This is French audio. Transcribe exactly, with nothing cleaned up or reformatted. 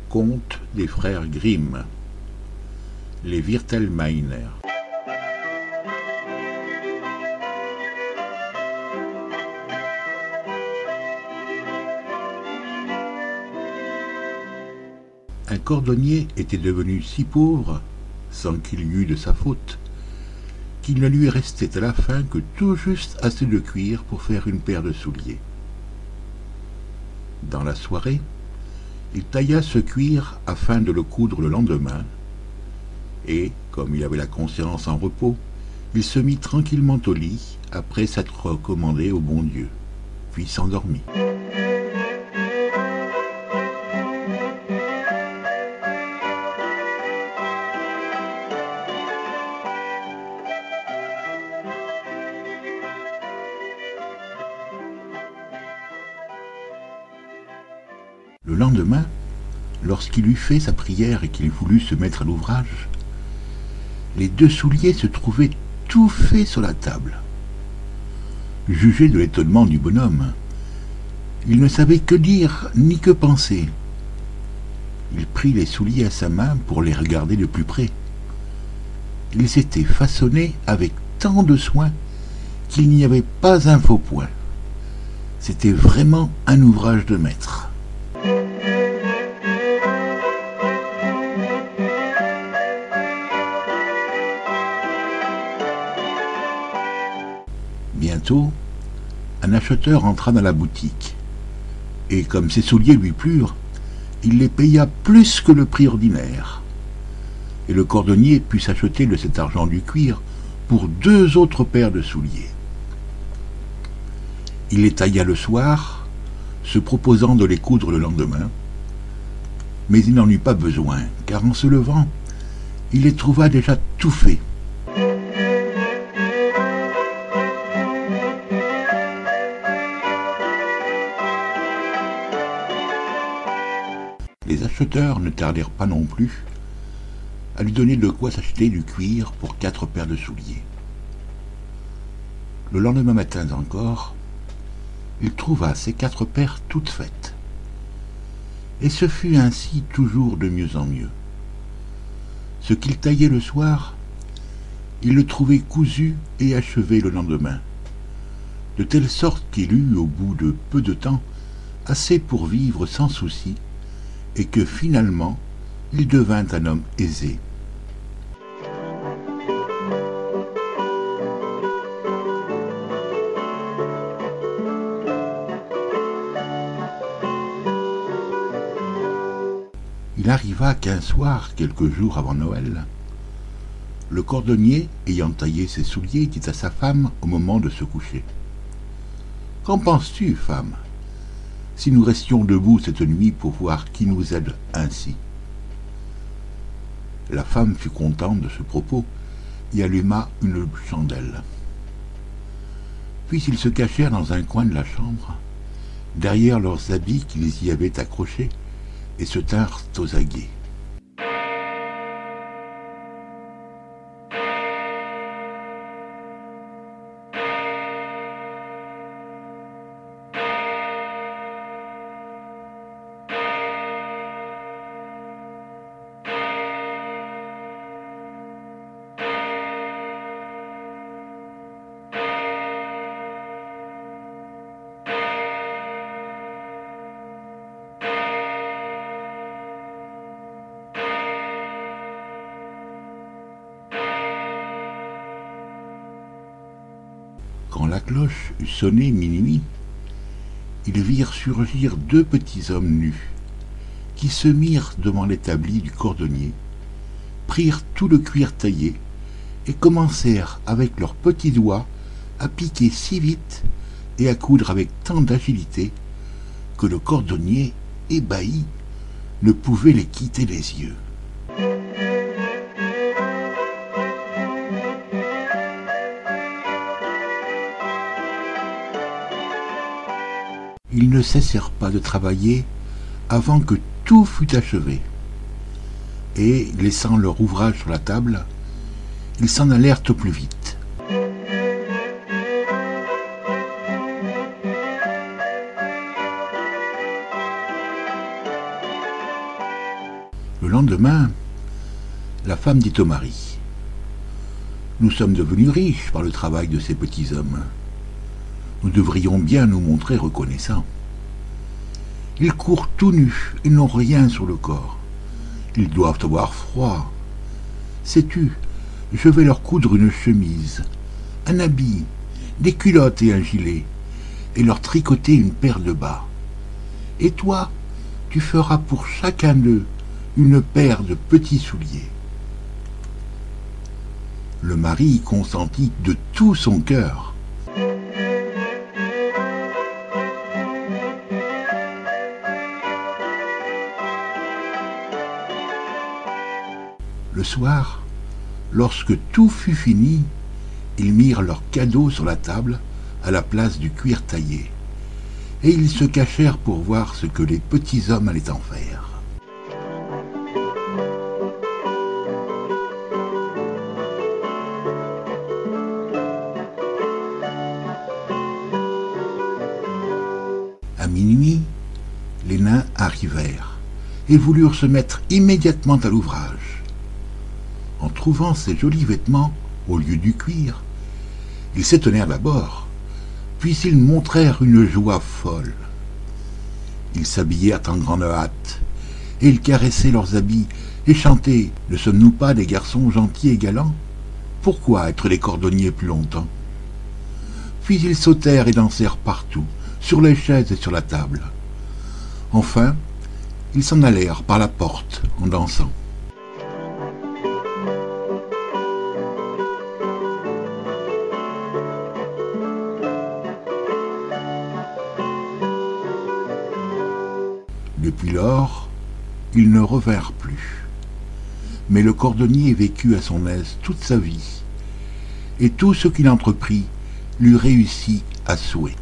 Conte des frères Grimm, les Wirtelmeiner. Un cordonnier était devenu si pauvre, sans qu'il y eût de sa faute, qu'il ne lui restait à la fin que tout juste assez de cuir pour faire une paire de souliers. Dans la soirée, il tailla ce cuir afin de le coudre le lendemain, et, comme il avait la conscience en repos, il se mit tranquillement au lit après s'être recommandé au bon Dieu, puis s'endormit. Le lendemain, lorsqu'il eut fait sa prière et qu'il voulut se mettre à l'ouvrage, les deux souliers se trouvaient tout faits sur la table. Jugez de l'étonnement du bonhomme. Il ne savait que dire ni que penser. Il prit les souliers à sa main pour les regarder de plus près. Ils étaient façonnés avec tant de soin qu'il n'y avait pas un faux point. C'était vraiment un ouvrage de maître. Bientôt, un acheteur entra dans la boutique, et comme ses souliers lui plurent, il les paya plus que le prix ordinaire, et le cordonnier put s'acheter de cet argent du cuir pour deux autres paires de souliers. Il les tailla le soir, se proposant de les coudre le lendemain, mais il n'en eut pas besoin, car en se levant, il les trouva déjà tout faits. Les acheteurs ne tardèrent pas non plus à lui donner de quoi s'acheter du cuir pour quatre paires de souliers. Le lendemain matin encore, il trouva ces quatre paires toutes faites. Et ce fut ainsi toujours de mieux en mieux. Ce qu'il taillait le soir, il le trouvait cousu et achevé le lendemain, de telle sorte qu'il eut, au bout de peu de temps, assez pour vivre sans souci, et que finalement, il devint un homme aisé. Il arriva qu'un soir, quelques jours avant Noël, le cordonnier, ayant taillé ses souliers, dit à sa femme au moment de se coucher : « Qu'en penses-tu, femme, si nous restions debout cette nuit pour voir qui nous aide ainsi ?» La femme fut contente de ce propos et alluma une chandelle. Puis ils se cachèrent dans un coin de la chambre, derrière leurs habits qu'ils y avaient accrochés, et se tinrent aux aguets. Quand la cloche eut sonné minuit, ils virent surgir deux petits hommes nus, qui se mirent devant l'établi du cordonnier, prirent tout le cuir taillé, et commencèrent avec leurs petits doigts à piquer si vite et à coudre avec tant d'agilité que le cordonnier, ébahi, ne pouvait les quitter des yeux. Ils ne cessèrent pas de travailler avant que tout fût achevé. Et, laissant leur ouvrage sur la table, ils s'en allèrent au plus vite. Le lendemain, la femme dit au mari : « Nous sommes devenus riches par le travail de ces petits hommes. Nous devrions bien nous montrer reconnaissants. Ils courent tout nus et n'ont rien sur le corps. Ils doivent avoir froid. Sais-tu, je vais leur coudre une chemise, un habit, des culottes et un gilet, et leur tricoter une paire de bas. Et toi, tu feras pour chacun d'eux une paire de petits souliers. » Le mari consentit de tout son cœur. Le soir, lorsque tout fut fini, ils mirent leurs cadeaux sur la table à la place du cuir taillé, et ils se cachèrent pour voir ce que les petits hommes allaient en faire. À minuit, les nains arrivèrent et voulurent se mettre immédiatement à l'ouvrage. En trouvant ces jolis vêtements au lieu du cuir, ils s'étonnèrent d'abord, puis ils montrèrent une joie folle. Ils s'habillèrent en grande hâte, et ils caressaient leurs habits et chantaient : « Ne sommes-nous pas des garçons gentils et galants ? Pourquoi être des cordonniers plus longtemps ?» Puis ils sautèrent et dansèrent partout, sur les chaises et sur la table. Enfin, ils s'en allèrent par la porte en dansant. Depuis lors, ils ne revinrent plus. Mais le cordonnier vécut à son aise toute sa vie, et tout ce qu'il entreprit lui réussit à souhait.